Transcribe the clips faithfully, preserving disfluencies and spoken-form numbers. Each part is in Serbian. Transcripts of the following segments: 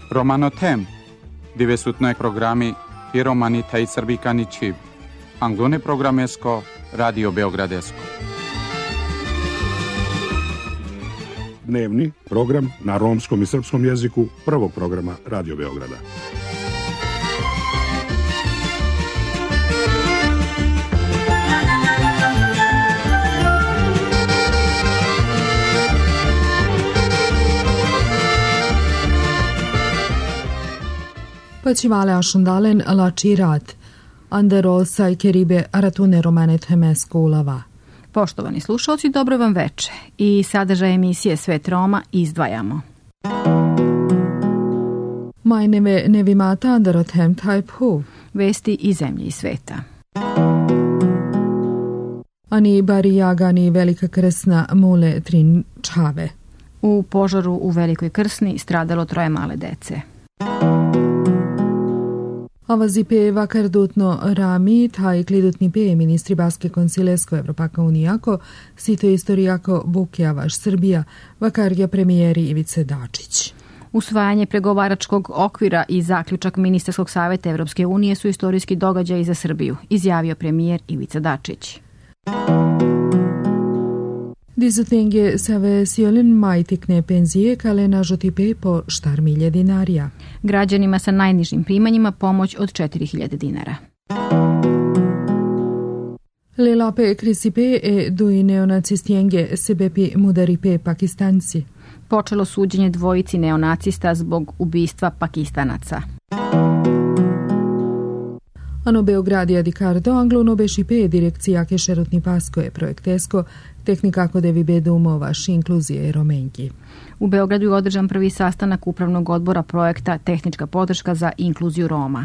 Romano-tem, divesutne programi i romani taj srbikani čib. Anglone programesko, Radio Beogradesko. Dnevni program na romskom i srpskom jeziku prvog programa Radio Beograda. Pacivale ašundalen lači rat. Andero sajkeribe aratune romanet hemeskulava. Poštovani slušalci, dobro vam veče. I sadržaj emisije Svet Roma izdvajamo. Majneve nevimata andarothem tajpu. Vesti iz zemlje i sveta. Ani bari jagani Velika Krsna mule trin čave. U požaru u Velikoj Krsni stradalo troje male dece. Avazipe vakardutno rami taj klidutni pe ministri Baske konsilesko Evropaka unijako, sito istorijako Bukjavaš Srbija, vakarja premijeri Ivice Dačić. Usvajanje pregovaračkog okvira i zaključak Ministarskog savjeta Evropske unije su istorijski događaji za Srbiju, izjavio premijer Ivica Dačić. Dizutenge save siolin majtikne penzije kale nažotipe po štar milje dinarija. Građanima sa najnižim primanjima pomoć od četiri hiljade dinara. Lelape krisipe e dui neonacistijenge sebepi mudaripe pakistanci. Počelo suđenje dvojici neonacista zbog ubistva Pakistanaca. Ano Beogradija di Cardo, anglono bešipe direkcija kešerotni pasko je projektesko, tehnikako devi bedumo vaš inkluzije i romenki. U Beogradu je održan prvi sastanak upravnog odbora projekta Tehnička podrška za inkluziju Roma.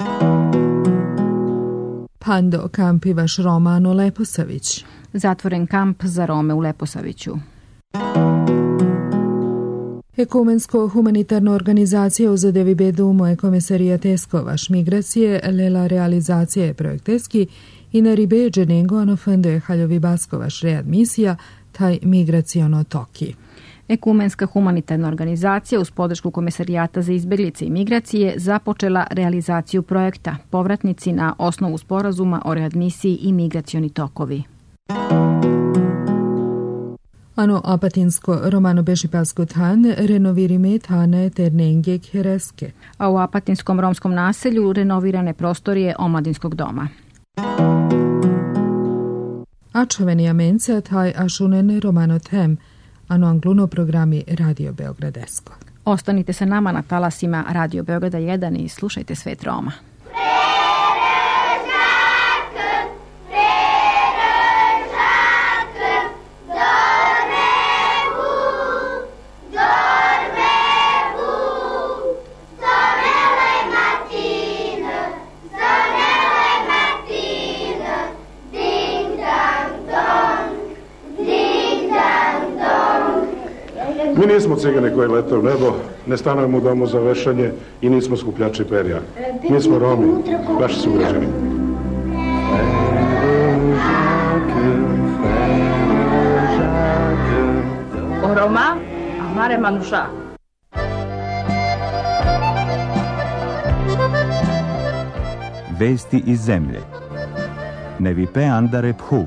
Pando kampi vaš Romano Leposavić. Zatvoren kamp za Rome u Leposaviću. Ekumensko-humanitarna organizacija uz devi bedumo je komisarijatesko vaš migracije, lela realizacije projekteski i na ribe dženengo ano fendo je haljovi basko vaš readmisija, taj migraciono toki. Ekumenska humanitarna organizacija uz podršku Komisarijata za izbjeglice i migracije započela realizaciju projekta Povratnici na osnovu sporazuma o readmisiji i migracioni tokovi. Ano apatinsko romano bešipalsko tan renovirime tane ternenge kereske. A u apatinskom romskom naselju renovirane prostorije omladinskog doma. Ačoveni amenca taj ašunen romano tem, ano angluno programi Radio Beogradesko. Ostanite sa nama na talasima Radio Beograda jedan i slušajte Svet Roma. Mi nismo cigani koji lete u nebo, ne stanujemo u domu za vešanje i nismo skupljači perja. Mi smo Romi, vaši sugrađani. O Roma, amare manuša. Vesti iz zemlje. Nevipe andare phu.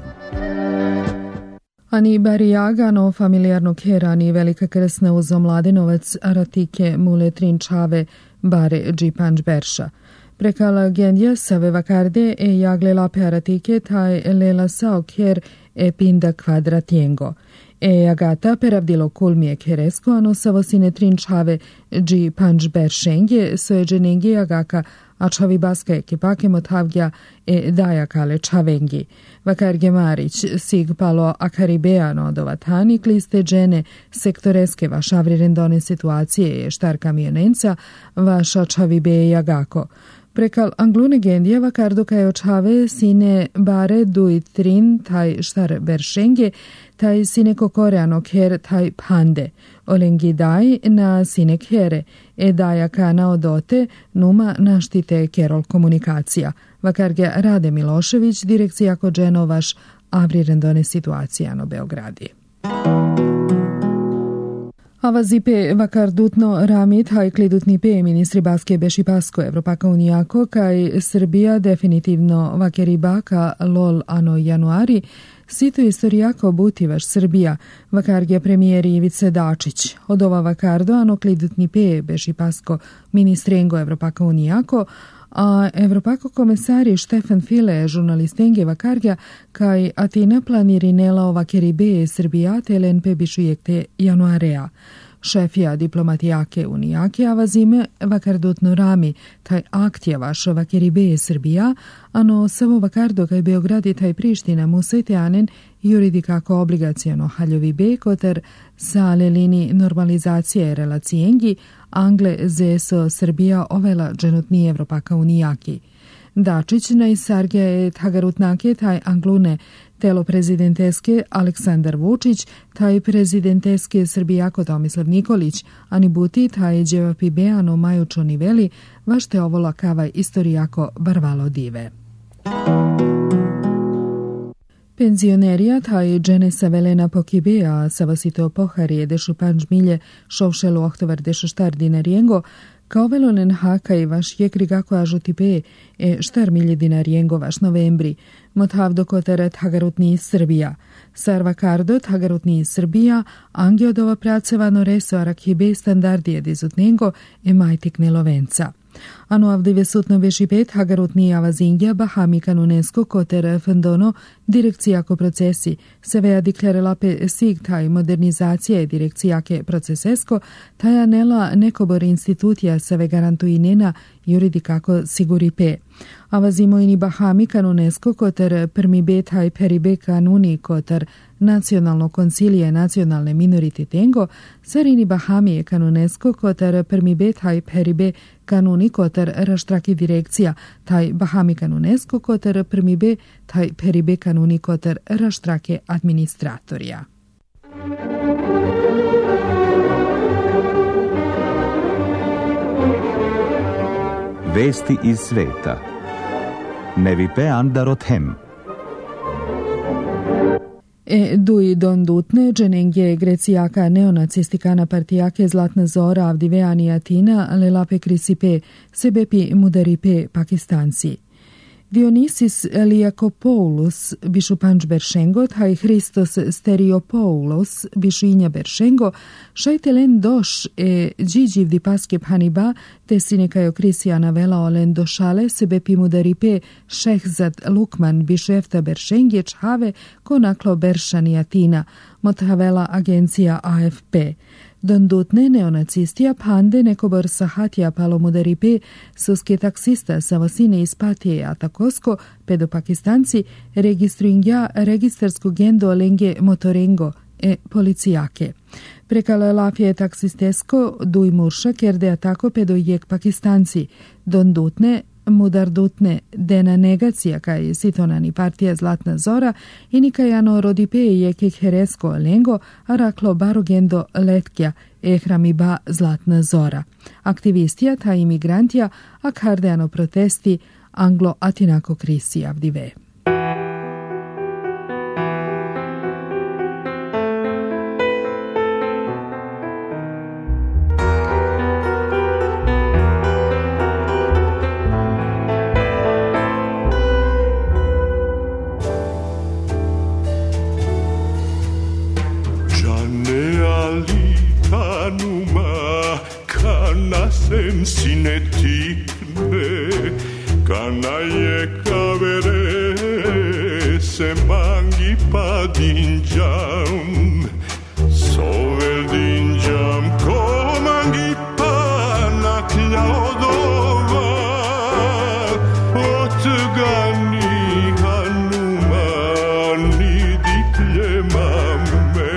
Ani barijagano familijarno kerani Velika Krsna uz omladinovac aratike mule trinčave bare džipanč berša. Prekala gendja save vakarde e jagle lape aratike taj lela sao ker e pinda kvadratiengo. E agata peravdilo kulmije keresko ano savosine trinčave džipanč beršenge sojeđenenge agaka a čavi baska ekipake motavgja e daja kale čavengi. Vakarge Marić, sig palo akaribeano dovatani kliste džene sektoreske vašavri rendone situacije je štar kamionenca vaša čavi be jagako. Prekal anglune gendija vakardo kaj očave sine bare duj trin taj štar beršenge taj sine kokoreano ker taj pande. Olengi daj na sine kere e daja kana odote numa naštite kerol komunikacija. Vakarge Rade Milošević, direkcija ko dženo vaš avri rendone situacija no Beogradi. Avazipe vakardutno ramit hajklidutni pe ministri Baske beši Pasko Evropaka unijako kaj Srbija definitivno vakeribaka lol ano januari sito istorijako butivaš Srbija vakarge premijeri Ivice Dačić. Od ova vakardo ano klidutni pe beši Pasko ministrengo Evropaka unijako a Evropako komesari Štefan File žurnalistenge vakarga kaj Atina planirinela ovakeribe Srbija telen pe bišujekte januarea. Šefija diplomatijake unijake avazime vakardutno rami taj aktjevaš vakeribe Srbija, ano samo vakardo kaj Beograd taj Priština musajte anen juridikako obligacijano haljovi be koter sa lelini normalizacije relacijengi Angle zeso Srbija ovela dženutni Evropaka unijaki. Dačić najsarge je tagarutnake taj anglune telo prezidenteske Aleksandar Vučić, taj prezidenteske Srbijako Tomislav Nikolić, ani buti taj dževapi beano majučo niveli, vašte ovo lakava istorijako barvalo dive. Penzionerija taj dženesa velena pokibea savasito poharije dešu panč milje šovšelu ohtovar dešu štar dinarijengo, kao velonen haka i vaš jekrigako ažuti pe e štar milje dinarijengo vaš novembri, mothavdo koteret hagarutni Srbija. Sarva kardo hagarutni Srbija, angiodova pracevano reso arakhibe standardije dizutnengo e majtikne lovenca. Ano avdive sutno beši pet hagarutni avazingja bahami kanunesko koter fendono direkcijako procesi sevea diklerela pe sig taj modernizacije direkcijake procesesko taja nela nekobor institutija seve garantuinena juridikako siguri pe. Avazimo ini bahami kanunesko koter prmi taj peribe kanuni koter nacionalno koncilije nacionalne minorititengo, sarini bahami kanunesko koter prmi taj peribe kanuni koter raštraki direkcija taj bahami kanunesko koter prmi taj peribe kanuni koter raštrake administratorija. Vesti iz sveta. Nevipe andarot hem. E duj don dutne dženengje grecijaka neonacistikana partijake Zlatna Zora avdiveani Atina lelape krisipe sebepi mudaripe pakistanci. Dionisis Eliakopoulos bišu panč beršengo, taj Hristos Steriopoulos bišu inja beršengo, šajtelen doš e džiđiv di paske phaniba, te sinekajo Krisijana vela olen došale sebe pimudaripe Šehzad Lukman bišu efta beršengje čhave konaklo beršani Atina, mothavela agencija A F P. Dondutne neonacistija pande nekobor sahatija palomudaripe suske taksista sa vasine ispatije atakosko pedo pakistanci registruingja registarsko gendo lenge motorengo e policijake. Prekala lafije taksistesko duj murša kerde atako pedo jek pakistanci. Dondutne mudardutne dena negacija kaj sitonani partija Zlatna Zora i nikajano rodipeje jekih heresko lengo a raklo barogendo letkja ehramiba Zlatna Zora. Aktivistija ta imigrantija a kardeano protesti anglo-atinako krisi avdive. Sinetine kana je kavere se mangi padinjam sovel dinjam ko mangi pana klaudova otgani hanumani diklje mamen.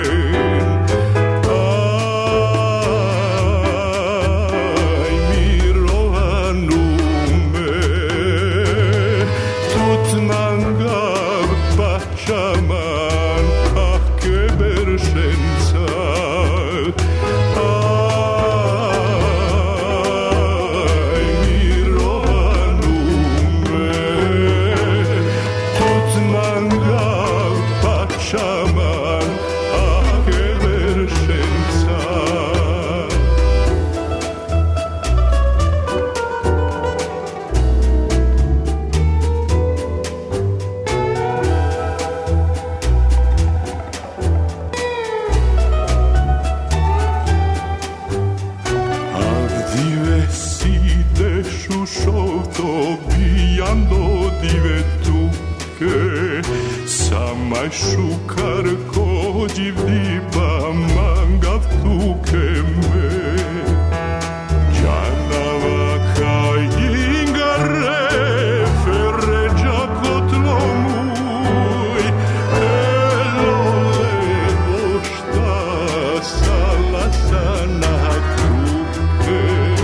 noto bijando divetuke Samaj šukar kođi vdiba mangavtuke me Čanava kaj ingare ferređa kotlo muj Elo levo šta salasa na kruke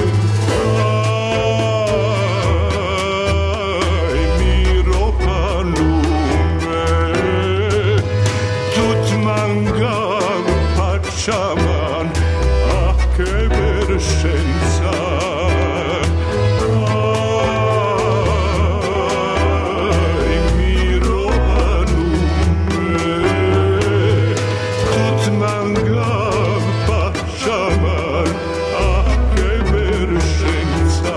Aj miro panume Tut mangav pačaman Ah ke veršenca Aj miro panume Tut mangav pačaman Ah ke veršenca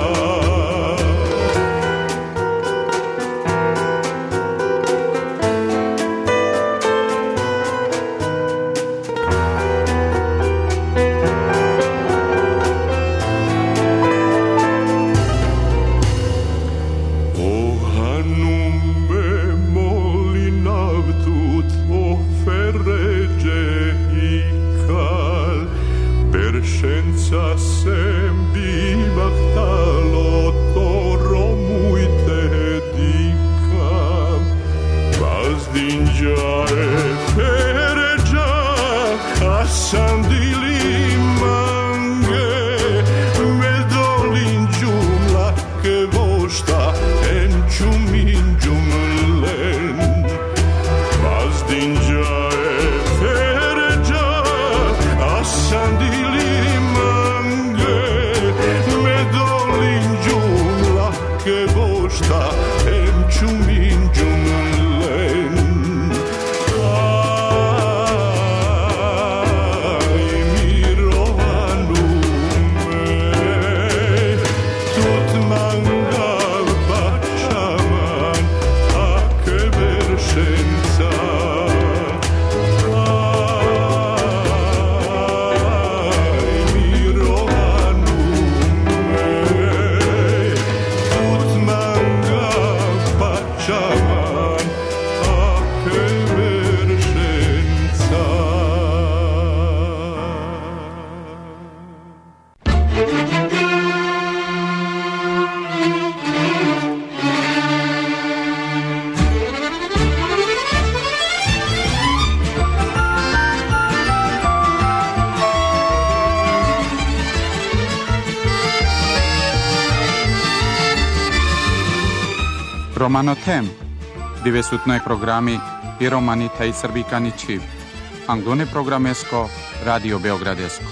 O hanume molinav tut o ferređe i kal Beršenca sem biva htalo to romujte dikam Vazdinđa e ferređa kasan dili mange Medolinđu mlake vošta enču minđu mlen Vazdinđa e ferređa asan dili mange Medolinđu mlake vošta enču minđu mlen Aj mirovanume Tut mangav pačaman A ke veršenca Aj mirovanume Tut mangav pačaman A ke veršenca Romano Tem, dove sutnoj programi i romanita i srbikani čiv. Anglone programesko, Radio Beogradesko.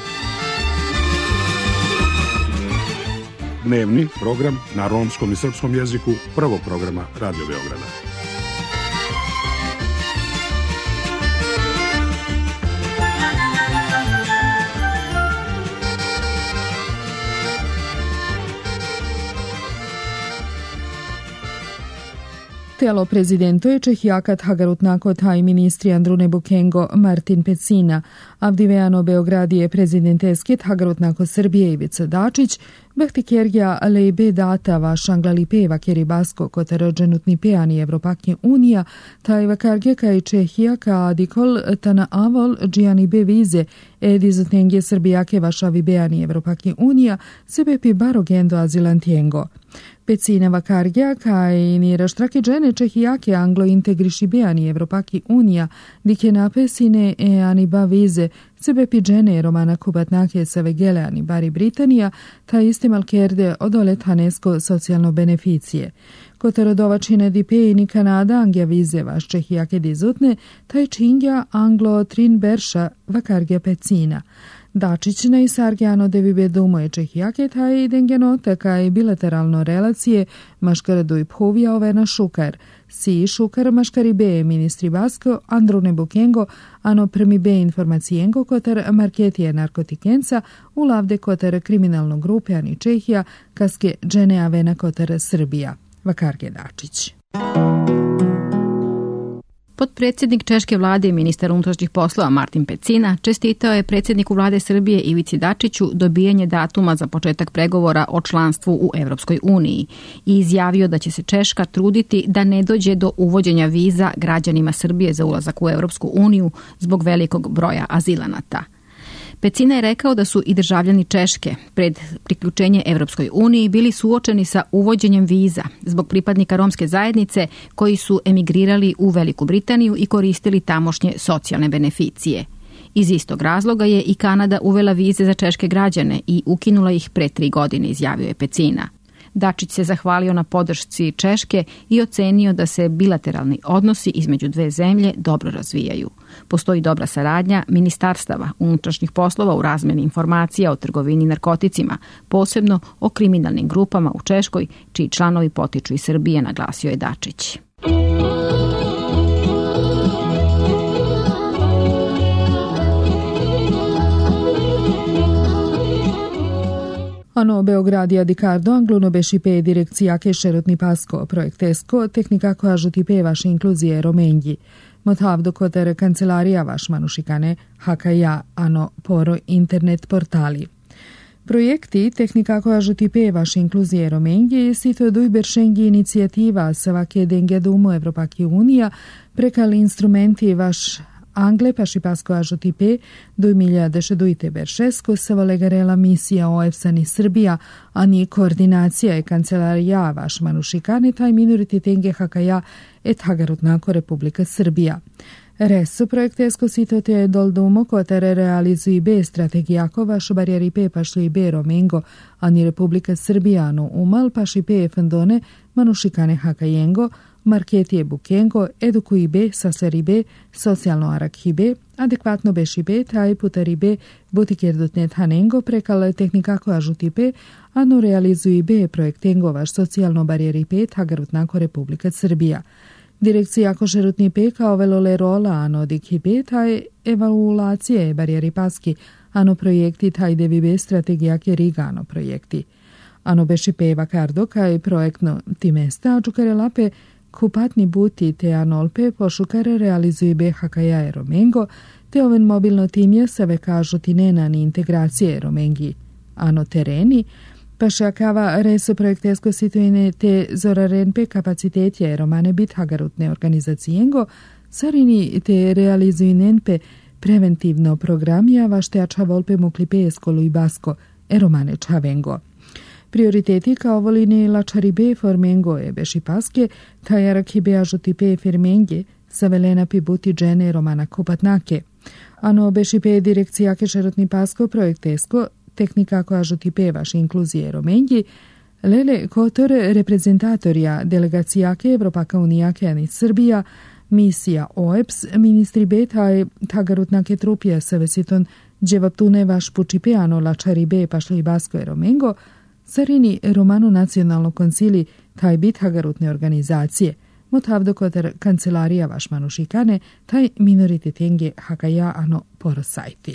Dnevni program na romskom i srpskom jeziku prvog programa Radio Beograda. Telo prezidentuje Čehijakat Hagarutnakota i ministri Andrune Bukengo Martin Pecina, Avdivejano Beogradije prezidenteskit Hagarutnako Srbije Ivica Dačić, Bahtikerja Lejbe Data Vašangla Lipeva Keribasko Kotarđenutni Pejani Evropake Unija, taj vakargeka i Čehijaka Adikol Tana Avol Džijani Bevize Edizotengje Srbijake Vašavi Bejani Evropake Unija Sebepi Barogendo Azilantiengo. Pecina vakargja kaj ni raštrake džene Čehijake anglo-integriši bejani Evropaki Unija, dike napesine e ani ba vize, sebe pi džene romana kubatnake sa vegele ani bari Britanija, ta iste malkerde odole tanesko socijalno beneficije. Kotarodovačine dipe ni Kanada angja vize vaš Čehijake dizutne, taj čingja anglo-trin berša vakargja pecina. Dačić na isargjano da bi bedumoje Čehijake taj dengenota kaj bilateralno relacije maškaradu i phovija ove na šukar. Si šukar maškari be ministri Basko Andrune Bukengo ano prmi be informacijengo kotar marketije narkotikenca u lavde kotar kriminalno grupe ani Čehija kaske džene avena kotar Srbija. Vakarge Dačić. Potpredsjednik češke vlade i ministar unutrašnjih poslova Martin Pecina čestitao je predsjedniku vlade Srbije Ivici Dačiću dobijanje datuma za početak pregovora o članstvu u Evropskoj uniji i izjavio da će se Češka truditi da ne dođe do uvođenja viza građanima Srbije za ulazak u Evropsku uniju zbog velikog broja azilanata. Pecina je rekao da su i državljani Češke pred priključenje Evropskoj uniji bili suočeni sa uvođenjem viza zbog pripadnika romske zajednice koji su emigrirali u Veliku Britaniju i koristili tamošnje socijalne beneficije. Iz istog razloga je i Kanada uvela vize za češke građane i ukinula ih pre tri godine, izjavio je Pecina. Dačić se zahvalio na podršci Češke i ocenio da se bilateralni odnosi između dve zemlje dobro razvijaju. Postoji dobra saradnja ministarstava unutrašnjih poslova u razmjeni informacija o trgovini narkoticima, posebno o kriminalnim grupama u Češkoj, čiji članovi potiču iz Srbije, naglasio je Dačić. Ano Beogradia di Cardo, angluno bešipe direkcija ke šerotni pasko, projektesko, tehnika koja žutipe vaše inkluzije romengji. Motavdo koter kancelarija vaš manušikane, hakaja, ano poro internet portali. Projekti, tehnika koja žutipe vaše inkluzije romengji, sito dujberšengi inicijativa svake denge dumu Evropaki unija, prekali instrumenti vaš Angle pa šipasko ažotipe do milijade dujte beršesko se volegarela misija O E F S A ni Srbija, a ni koordinacija i kancelarija vaš manušikane taj minoriti tenge hakaja et hagarutnako Republika Srbija. Reso projektesko sitote je doldumo kotere realizuji be strategijako vaš barjeri pe pašli be romengo, a ni Republika Srbija no umal paši pe fandone manušikane hakajengo, marketije bukengo, edukuji be, saseri be, socijalno arakhi be, adekvatno beši be, taj putari be, butikerdotnet hanengo, prekal tehnikako ažuti be, ano realizuji be projektengo vaš socijalno barijeri be, tagarutnako Republika Srbija. Direkcija košerutni pe kao velole rola, ano dikhi be, taj evaluacije barijeri paski, ano projekti taj devi be strategija ke riga, ano projekti. Ano beši pe vakardo, kaj projektno ti mesta, ačukare lape, kupatni buti te anolpe pošukare realizuju be hakaja eromengo, te oven mobilno timje save kažu ti nena ni integracije eromengi. Ano tereni, pa šakava reso projektesko situine te zoraren pe kapacitetje eromane bit hagarutne organizacijengo, sarini te realizuju nenpe preventivno programija vašte ača volpe muklipe eskolu i basko eromane čavengo. Prioriteti kao volini lačari be formengo e beši paske, tajarak i be ažuti pe firmenge, savelena pi buti džene romana kupatnake. Ano beši pe direkcija ke šerotni pasko projektesko, tehnika koja ažuti pe vaš inkluzije romengi, lele kotor reprezentatorija delegacijake Evropaka unijake ani Srbija, misija O E P S, ministri be taj tagarutnake trupje savesiton dževaptune vaš pučipe ano lačari be pašli basko e romengo, Sarini Romano nacionalno koncili taj bit hagarutne organizacije, motavdo koter kancelarija vaš manušikane, taj minorite tenge hakaja ano porosajti.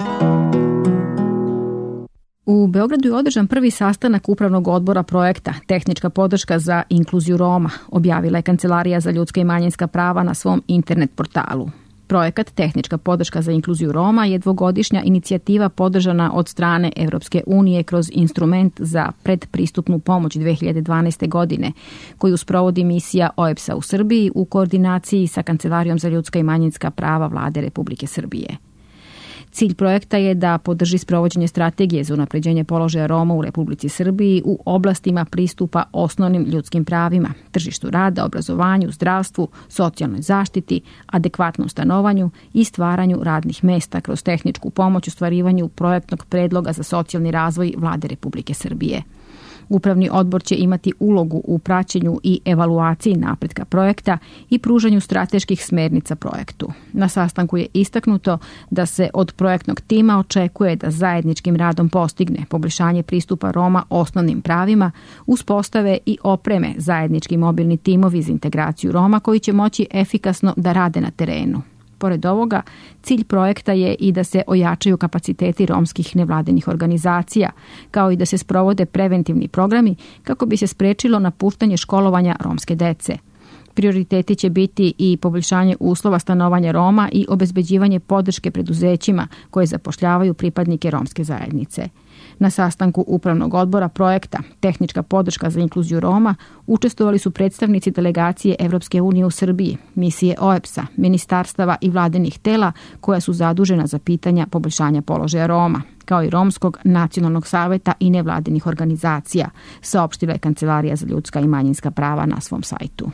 U Beogradu je održan prvi sastanak upravnog odbora projekta Tehnička podrška za inkluziju Roma, objavila je Kancelarija za ljudska i manjinska prava na svom internet portalu. Projekat Tehnička podrška za inkluziju Roma je dvogodišnja inicijativa podržana od strane Evropske unije kroz instrument za predpristupnu pomoć dve hiljade dvanaeste. godine, koju sprovodi misija O E P S A u Srbiji u koordinaciji sa Kancelarijom za ljudska i manjinska prava Vlade Republike Srbije. Cilj projekta je da podrži sprovođenje strategije za unapređenje položaja Roma u Republici Srbiji u oblastima pristupa osnovnim ljudskim pravima, tržištu rada, obrazovanju, zdravstvu, socijalnoj zaštiti, adekvatnom stanovanju i stvaranju radnih mesta kroz tehničku pomoć u stvarivanju projektnog predloga za socijalni razvoj Vlade Republike Srbije. Upravni odbor će imati ulogu u praćenju i evaluaciji napretka projekta i pružanju strateških smernica projektu. Na sastanku je istaknuto da se od projektnog tima očekuje da zajedničkim radom postigne poboljšanje pristupa Roma osnovnim pravima, uspostave i opreme zajednički mobilni timovi za integraciju Roma koji će moći efikasno da rade na terenu. Pored ovoga, cilj projekta je i da se ojačaju kapaciteti romskih nevladinih organizacija, kao i da se sprovode preventivni programi kako bi se sprečilo napuštanje školovanja romske dece. Prioriteti će biti i poboljšanje uslova stanovanja Roma i obezbeđivanje podrške preduzećima koje zapošljavaju pripadnike romske zajednice. Na sastanku upravnog odbora projekta Tehnička podrška za inkluziju Roma učestvovali su predstavnici delegacije Evropske unije u Srbiji, misije O E B S-a, ministarstava i vladinih tela koja su zadužena za pitanja poboljšanja položaja Roma, kao i Romskog nacionalnog saveta i nevladinih organizacija, saopštila je Kancelarija za ljudska i manjinska prava na svom sajtu.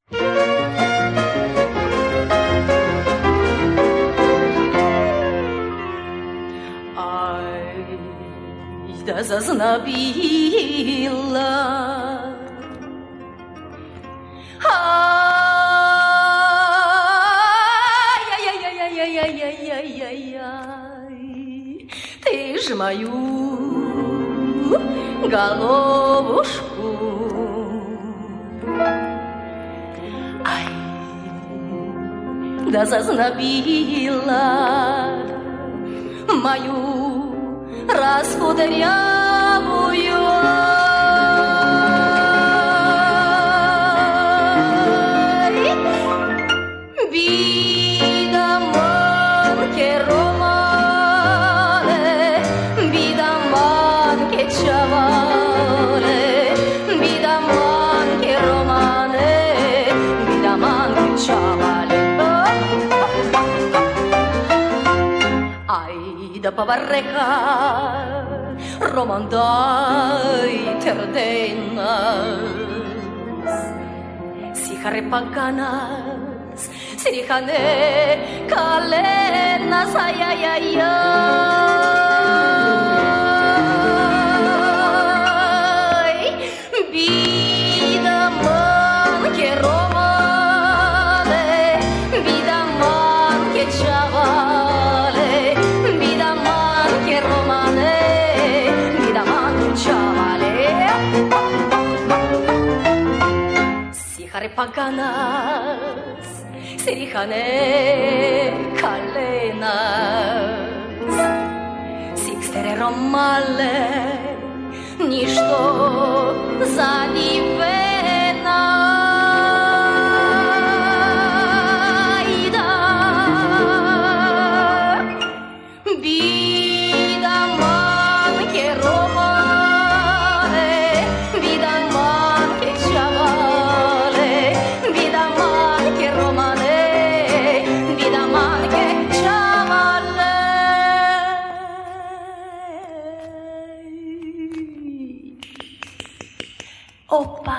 Da zaznabila Tyż moją головушку Aj, da zaznabila moją раскудрявую Бидаманке романе, бидаманке чавале, бидаманке романе, бидаманке чавале. Ai da pavarreca romandai terdenas Sihare paganas Sirihane kalenas Ay ay ay ay Bidaman ke romane Bidaman ke chavale Bidaman ke romane Bidaman ke chavale Sihare paganas Sirihane kalenas Sixtere romale Ništo zanivena Ida Bidaman ke romane Bidaman ke chavale Bidaman ke romane Bidaman ke chavale Opa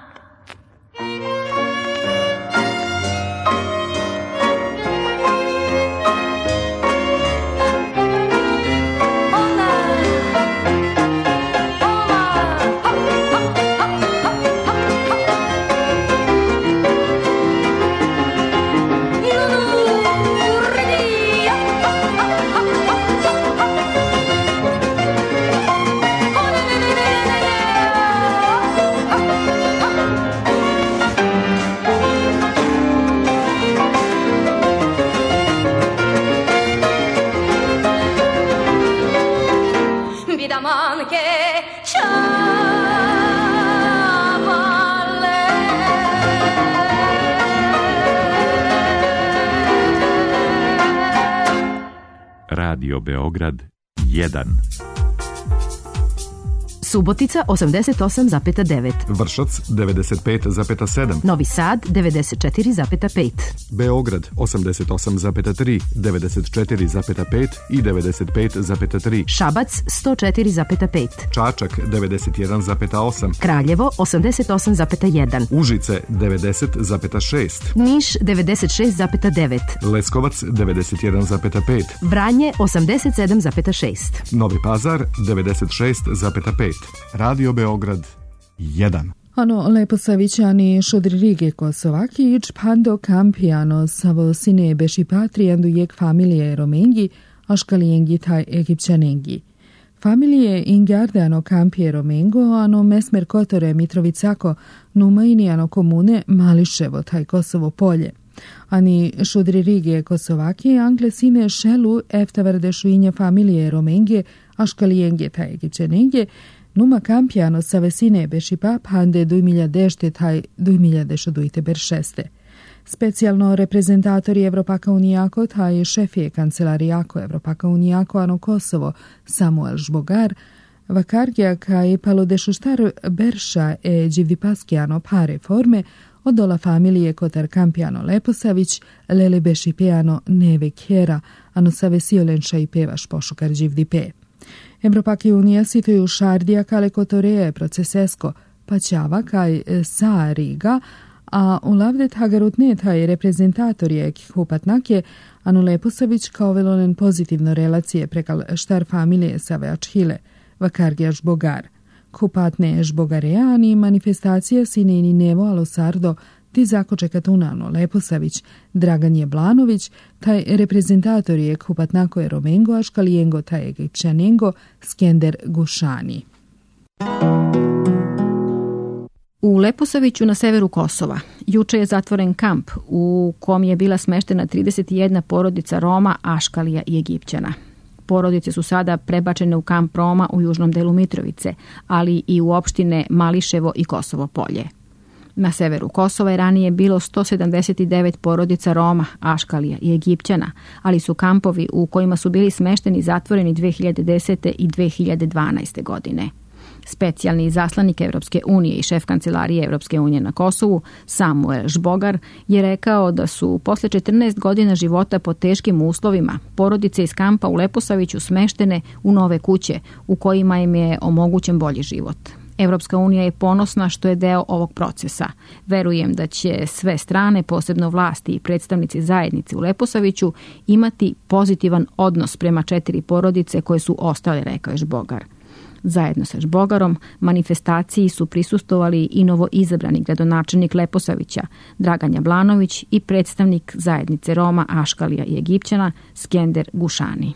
Bidaman ke chavale Radio Beograd jedan. Subotica osamdeset osam zarez devet. Vršac devedeset pet zarez sedam. Novi Sad devedeset četiri zarez pet. Beograd osamdeset osam zarez tri, devedeset četiri zarez pet i devedeset pet zarez tri. Šabac sto četiri zarez pet. Čačak devedeset jedan zarez osam. Kraljevo osamdeset osam zarez jedan. Užice devedeset zarez šest. Niš devedeset šest zarez devet. Leskovac devedeset jedan zarez pet. Vranje osamdeset sedam zarez šest. Novi Pazar devedeset šest zarez pet. Radio Beograd jedan. Ano leposavićani Šodririge Kosovaki ič pando kampiano savo sine beši patrijandu jek familije Romengi, aškalijengi taj egipćanengi. Familije ingardeano kampije Romengo, ano mesmer kotore Mitrovicako, numajnijano komune Mališevo taj Kosovo polje. Ani Šodririge Kosovaki angle sine šelu eftavarde šuinje familije Romenge, aškalijenge taj egipćanenge, Numa campiano Savesine Beshipap hande duemiladesete taj duemiladesete beršeste. Specijalno reprezentatori Evropaka Unijako taj šefije kancelarijako Evropaka Unijako ano Kosovo Samuel Žbogar, vakargija kaj palodešuštar Berša e Đivdipaskijano pare forme odola familije Kotar Kampiano Leposavić, Lele Bešipeano Neve Kjera, ano Savesiolenša i pevaš pošukar Đivdipe. Evropaki Unija situju šardija kale kotoreje procesesko, paćava kaj sa Riga, a u lavdet hagarutne taj reprezentatorije Kihupatnake, ano Leposavić kao velonen pozitivno relacije prekal štar familije Save Ačhile, vakargija Žbogar. Kupatne Žbogareani manifestacija sineni Nevo Alosardo ti zakočeka Tunano Leposavić, Dragan Jeblanović, taj reprezentator je Kupatnako je Romengo, Aškalijengo taj Egipćanengo, Skender Gušani. U Leposaviću na severu Kosova juče je zatvoren kamp u kom je bila smeštena trideset jedna porodica Roma, Aškalija i Egipćana. Porodice su sada prebačene u kamp Roma u južnom delu Mitrovice, ali i u opštine Mališevo i Kosovo Polje. Na severu Kosova je ranije bilo sto sedamdeset devet porodica Roma, Aškalija i Egipćana, ali su kampovi u kojima su bili smešteni zatvoreni dve hiljade desete i dve hiljade dvanaeste. godine. Specijalni izaslanik Evropske unije i šef kancelarije Evropske unije na Kosovu, Samuel Žbogar, je rekao da su posle četrnaest godina života pod teškim uslovima porodice iz kampa u Leposaviću smeštene u nove kuće u kojima im je omogućen bolji život. Evropska unija je ponosna što je deo ovog procesa. Verujem da će sve strane, posebno vlasti i predstavnici zajednice u Leposaviću, imati pozitivan odnos prema četiri porodice koje su ostale, rekao je Žbogar. Zajedno sa Žbogarom manifestaciji su prisustvovali i novo izabrani gradonačelnik Leposavića, Dragan Jablanović, i predstavnik zajednice Roma, Aškalija i Egipćana, Skender Gušani.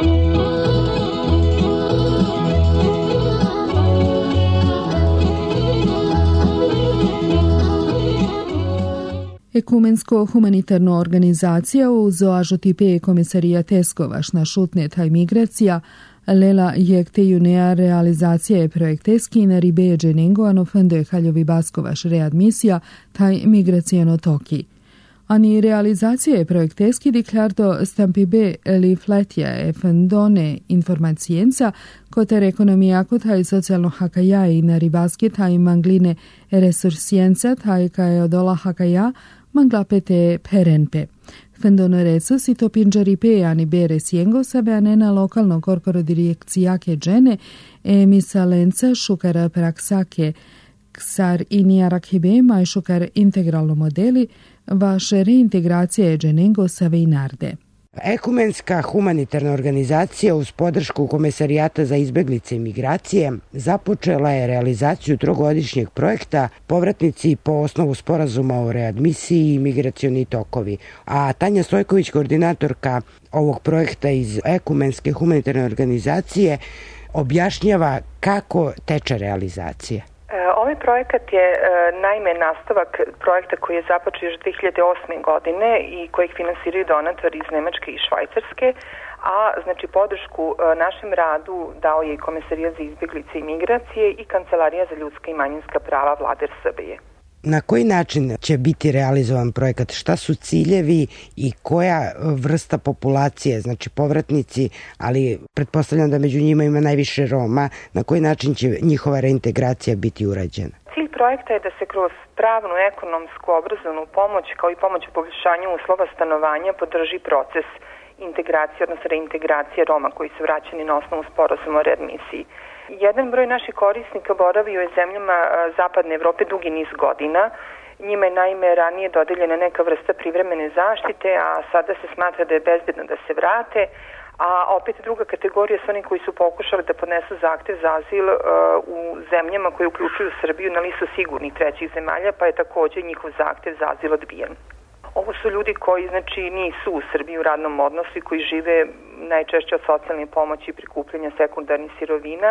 Ekumensko-humanitarna organizacija uz oažotipe komisarija Teskovaš na šutne taj migracija Lela jekte junea realizacije projekteski na ribeđe nengoano fende haljovi baskovaš readmisija taj migracijano toki. Ani realizacije projekteski diklardo stampibe li fletja e fendone informacijenca koter ekonomijako taj socijalno hakaja i na ribaske taj mangline resursijenca taj kaj odola hakaja manglapete perenpe. Fendonoreco si to pinđaripe ani bere sjengo sabe anena lokalno korkoro direkcijake džene e misalenca šukara praksake ksar i nijarakhibe maj šukar integralno modeli vaše reintegracije dženengo save i narde. Ekumenska humanitarna organizacija uz podršku Komesarijata za izbeglice i migracije započela je realizaciju trogodišnjeg projekta Povratnici po osnovu sporazuma o readmisiji i migracioni tokovi. A Tanja Stojković, koordinatorka ovog projekta iz Ekumenske humanitarne organizacije, objašnjava kako teče realizacija. Ovaj projekat je naime nastavak projekta koji je započeo još dve hiljade osme. godine i kojeg finansiraju donatori iz Nemačke i Švajcarske, a znači podršku našem radu dao je i Komesarijat za izbjeglice i migracije i Kancelarija za ljudska i manjinska prava Vlade Srbije. Na koji način će biti realizovan projekat? Šta su ciljevi i koja vrsta populacije, znači povratnici, ali pretpostavljam da među njima ima najviše Roma, na koji način će njihova reintegracija biti urađena? Cilj projekta je da se kroz pravnu, ekonomsku, obrazovnu pomoć kao i pomoć u poboljšanju uslova stanovanja podrži proces integracije, odnosno reintegracije Roma koji su vraćeni na osnovu sporazuma o readmisiji. Jedan broj naših korisnika boravio je zemljama Zapadne Evrope dugi niz godina. Njima je naime ranije dodeljena neka vrsta privremene zaštite, a sada se smatra da je bezbedno da se vrate. A opet druga kategorija su oni koji su pokušali da podnesu zahtev za azil u zemljama koje uključuju Srbiju na listu sigurnih trećih zemalja, pa je također njihov zahtev za azil odbijen. Ovo su ljudi koji znači nisu u Srbiji u radnom odnosu i koji žive najčešće od socijalne pomoći i prikupljanja sekundarnih sirovina,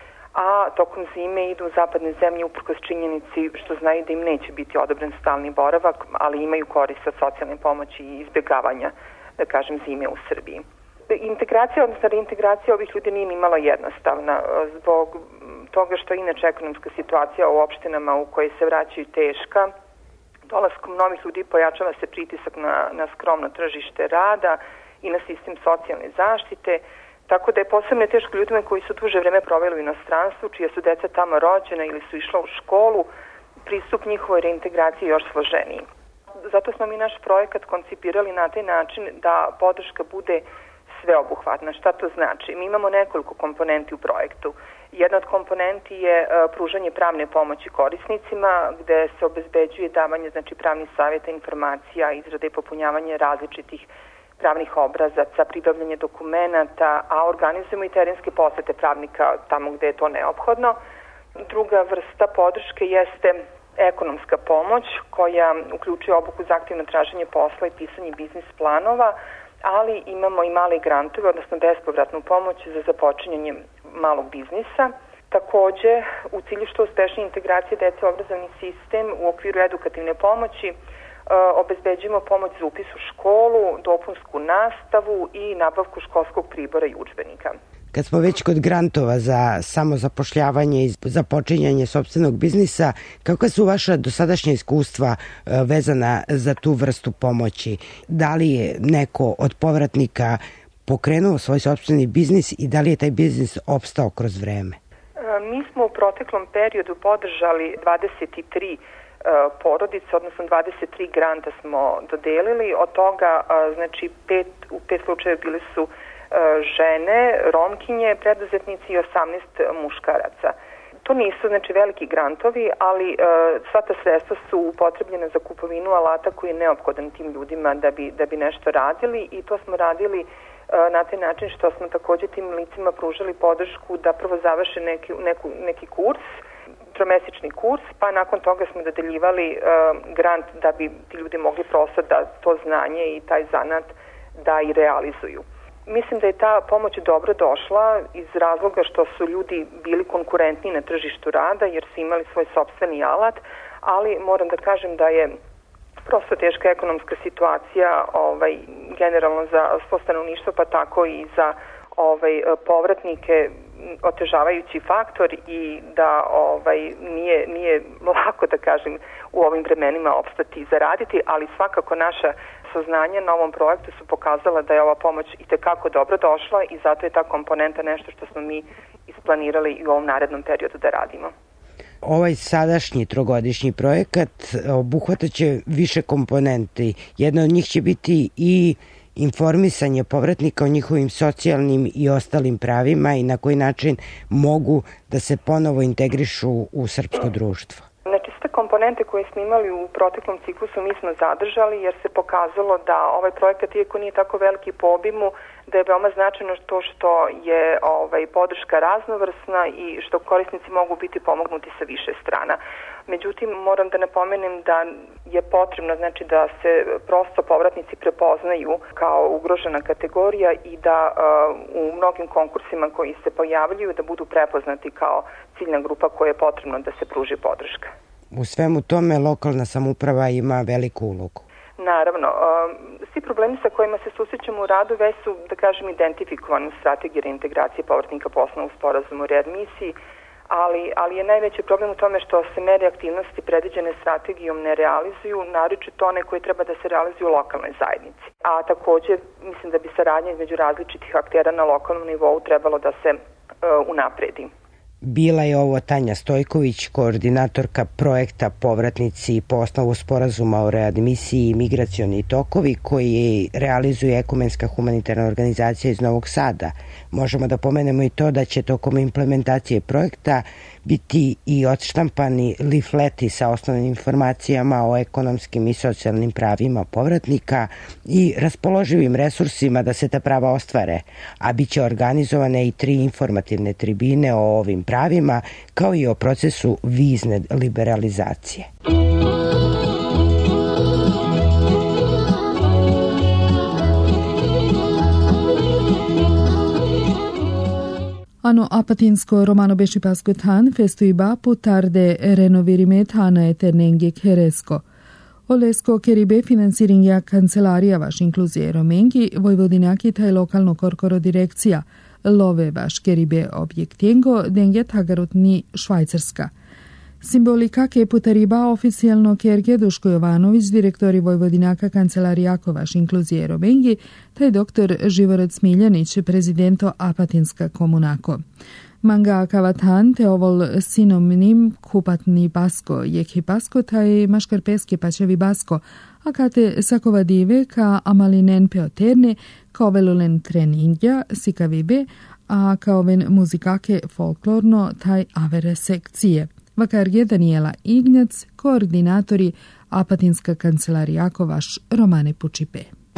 a tokom zime idu u zapadne zemlje uprkos činjenici što znaju da im neće biti odobren stalni boravak, ali imaju korist od socijalne pomoći i izbjegavanja, da kažem, zime u Srbiji. Integracija, odnosno reintegracija ovih ljudi nije nimalo jednostavna zbog toga što je inače ekonomska situacija u opštinama u kojoj se vraćaju teška, dolaskom novih ljudi pojačava se pritisak na, na skromno tržište rada i na sistem socijalne zaštite, tako da je posebno teško ljudima koji su duže vreme proveli u inostranstvu, čija su deca tamo rođena ili su išla u školu, pristup njihovoj reintegraciji još složeniji. Zato smo mi naš projekat koncipirali na taj način da podrška bude sveobuhvatna. Šta to znači? Mi imamo nekoliko komponenti u projektu. Jedna od komponenti je pružanje pravne pomoći korisnicima, gde se obezbeđuje davanje znači pravnih savjeta, informacija, izrade i popunjavanje različitih pravnih obrazaca, pribavljanje dokumenata, a organizujemo i terenske posete pravnika tamo gde je to neophodno. Druga vrsta podrške jeste ekonomska pomoć koja uključuje obuku za aktivno traženje posla i pisanje biznis planova, ali imamo i male grantove, odnosno bespovratnu pomoć za započinjanje malog biznisa. Takođe, u cilju što uspešnije integracije dece u obrazovni sistem u okviru edukativne pomoći obezbeđujemo pomoć za upis u školu, dopunsku nastavu i nabavku školskog pribora i udžbenika. Kad smo već kod grantova za samozapošljavanje i započinjanje sopstvenog biznisa, kakva su vaša dosadašnja iskustva vezana za tu vrstu pomoći? Da li je neko od povratnika pokrenuo svoj sopstveni biznis i da li je taj biznis opstao kroz vreme? Mi smo u proteklom periodu podržali dvadeset tri porodice, odnosno dvadeset tri granta smo dodelili, od toga znači pet, u pet slučajeva bili su žene, romkinje, preduzetnici i osamnaest muškaraca. To nisu znači veliki grantovi, ali e, sva ta sredstva su upotrebljena za kupovinu alata koji je neophodan tim ljudima da bi, da bi nešto radili i to smo radili e, na taj način što smo takođe tim licima pružali podršku da prvo završe neki, neku, neki kurs, tromesečni kurs, pa nakon toga smo dodeljivali e, grant da bi ti ljudi mogli prosto da to znanje i taj zanat da i realizuju. Mislim da je ta pomoć dobro došla iz razloga što su ljudi bili konkurentni na tržištu rada jer su imali svoj sopstveni alat, ali moram da kažem da je prosto teška ekonomska situacija ovaj, generalno za svo stanovništvo pa tako i za ovaj, povratnike otežavajući faktor i da ovaj, nije, nije lako da kažem u ovim vremenima opstati i zaraditi, ali svakako naša saznanja na ovom projektu su pokazala da je ova pomoć itekako dobro došla i zato je ta komponenta nešto što smo mi isplanirali i u ovom narednom periodu da radimo. Ovaj sadašnji trogodišnji projekat obuhvataće više komponenti. Jedna od njih će biti i informisanje povratnika o njihovim socijalnim i ostalim pravima i na koji način mogu da se ponovo integrišu u srpsko društvo. Znači, sve komponente koje smo imali u proteklom ciklusu mi smo zadržali jer se pokazalo da ovaj projekat, iako nije tako veliki po obimu, da je veoma značajno to što je ovaj, podrška raznovrsna i što korisnici mogu biti pomognuti sa više strana. Međutim, moram da napomenem da je potrebno znači, da se prosto povratnici prepoznaju kao ugrožena kategorija i da uh, u mnogim konkursima koji se pojavljuju da budu prepoznati kao ciljna grupa koja je potrebno da se pruži podrška. U svemu tome lokalna samouprava ima veliku ulogu. Naravno, svi problemi sa kojima se susrećemo u radu već su, da kažem, identifikovani u strategiji reintegracije povratnika po osnovu sporazuma o readmisiji, ali, ali je najveći problem u tome što se mere aktivnosti predviđene strategijom ne realizuju, naročito one koje treba da se realizuju u lokalnoj zajednici. A takođe, mislim da bi saradnja između različitih aktera na lokalnom nivou trebalo da se uh, unapredi. Bila je ovo Tanja Stojković, koordinatorka projekta Povratnici po osnovu sporazuma o readmisiji i migracioni tokovi koji realizuje Ekumenska humanitarna organizacija iz Novog Sada. Možemo da pomenemo i to da će tokom implementacije projekta biti i odštampani lifleti sa osnovnim informacijama o ekonomskim i socijalnim pravima povratnika i raspoloživim resursima da se ta prava ostvare, a bit će organizovane i tri informativne tribine o ovim pravima, kao i o procesu vizne liberalizacije. Ano apatinsko romano bešipasko tan festuiba po tarde renovirime tana eternenge keresko. Olesko keribe financirinja kancelarijavaš inkluzije romengi, vojvodinjaki taj lokalno korkoro direkcija, love Baškeribe objektengo denge tagarutni Švajcarska. Simbolika ke putariba oficijalno Kerge Duško Jovanović, direktori Vojvodinaka Kancelarijako inkluzije Robengi, taj doktor Živorad Smiljanić, prezidento Apatinska komunako. Manga kavatan te ovol sinonim kupatni basko, jeki basko taj maškar peske pačevi basko, a kate sakova dive ka amalinen peoterne, kao velulen treningja, sikavibe, a kao ven muzikake folklorno taj avere sekcije. Vakarge Danijela Ignjac, koordinatori Apatinska kancelarijako vaš Romane Pučipe.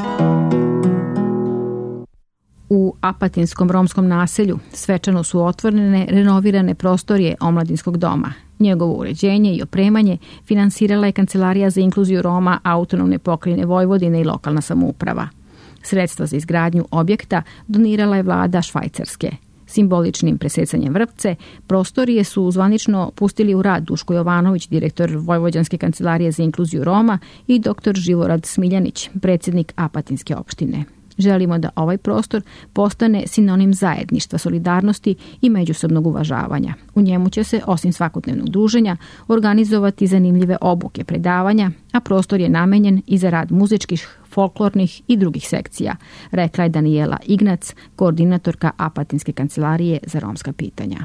U Apatinskom romskom naselju svečano su otvorene renovirane prostorije omladinskog doma. Njegovo uređenje i opremanje finansirala je Kancelarija za inkluziju Roma Autonomne pokrajine Vojvodine i lokalna samouprava. Sredstva za izgradnju objekta donirala je vlada Švajcarske. Simboličnim presecanjem vrpce, prostorije su zvanično pustili u rad Duško Jovanović, direktor Vojvođanske kancelarije za inkluziju Roma, i doktor Živorad Smiljanić, predsjednik Apatinske opštine. Želimo da ovaj prostor postane sinonim zajedništva, solidarnosti i međusobnog uvažavanja. U njemu će se, osim svakodnevnog druženja, organizovati zanimljive obuke, predavanja, a prostor je namenjen i za rad muzičkih, folklornih i drugih sekcija, rekla je Danijela Ignac, koordinatorka Apatinske kancelarije za romska pitanja.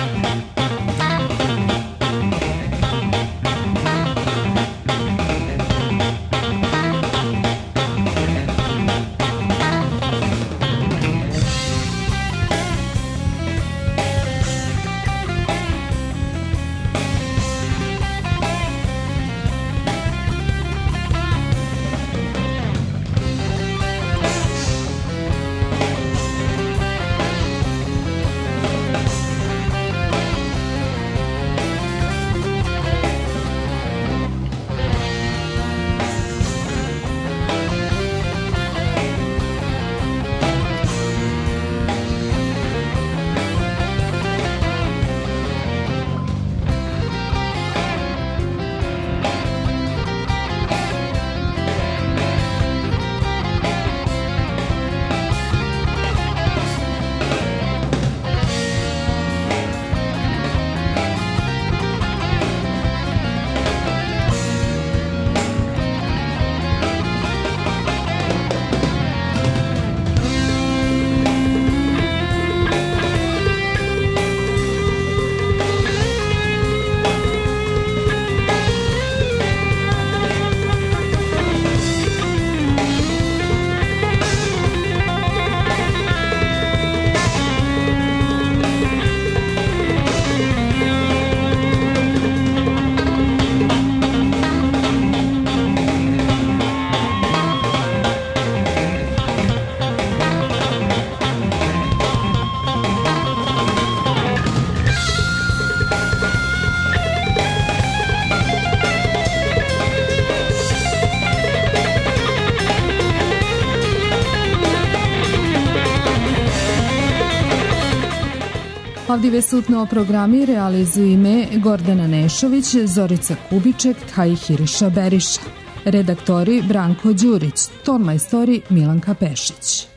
Ovdje sutno programi realizuju ime Gordana Nešović, Zorica Kubiček, taj Hiriša Beriša. Redaktori Branko Đurić, ton majstori Milanka Pešić.